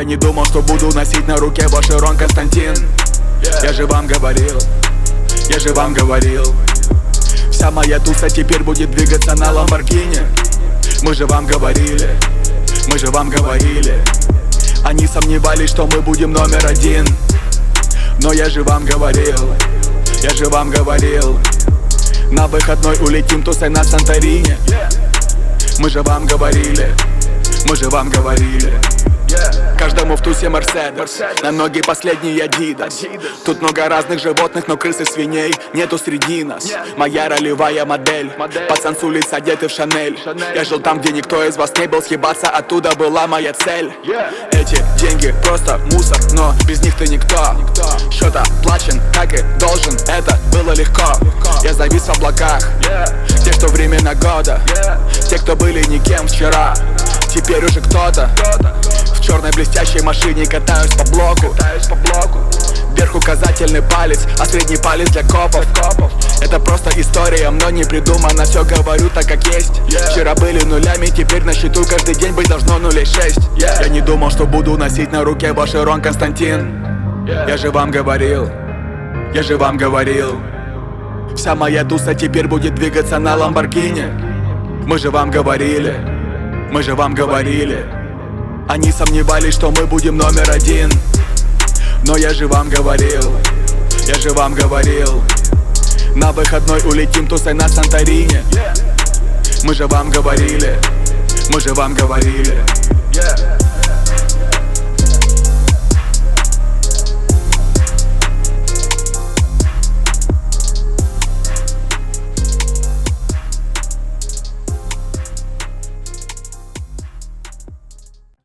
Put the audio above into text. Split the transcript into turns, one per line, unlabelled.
не думал, что буду носить на руке Бошерон Константин. Я же вам говорил, я же вам говорил. Вся моя туса теперь будет двигаться на Ламборгини. Мы же вам говорили, мы же вам говорили. Они сомневались, что мы будем номер один. Но я же вам говорил, я же вам говорил. На выходной улетим тусой на Санторини. Мы же вам говорили, мы же вам говорили. Каждому в тусе Мерседес, на ноги последний Адидас. Тут много разных животных, но крыс и свиней нету среди нас. Моя ролевая модель, пацан с улиц одетый в Шанель. Я жил там, где никто из вас не был, съебаться оттуда была моя цель. Эти деньги просто мусор, но без них ты никто. Счет оплачен, как и должен, это было легко. Я завис в облаках, те, что времена года, те, кто были никем вчера, теперь уже кто-то. В черной блестящей машине катаюсь по блоку. Вверх указательный палец, а средний палец для копов. Это просто история, мной не придумано. Все говорю так, как есть. Вчера были нулями, теперь на счету каждый день быть должно 0,6. Я не думал, что буду носить на руке Бошерон Константин. Я же вам говорил, я же вам говорил. Вся моя туса теперь будет двигаться на Ламборгини. Мы же вам говорили, мы же вам говорили. Они сомневались, что мы будем номер один. Но я же вам говорил, я же вам говорил. На выходной улетим тусой на Санторини. Мы же вам говорили, мы же вам говорили.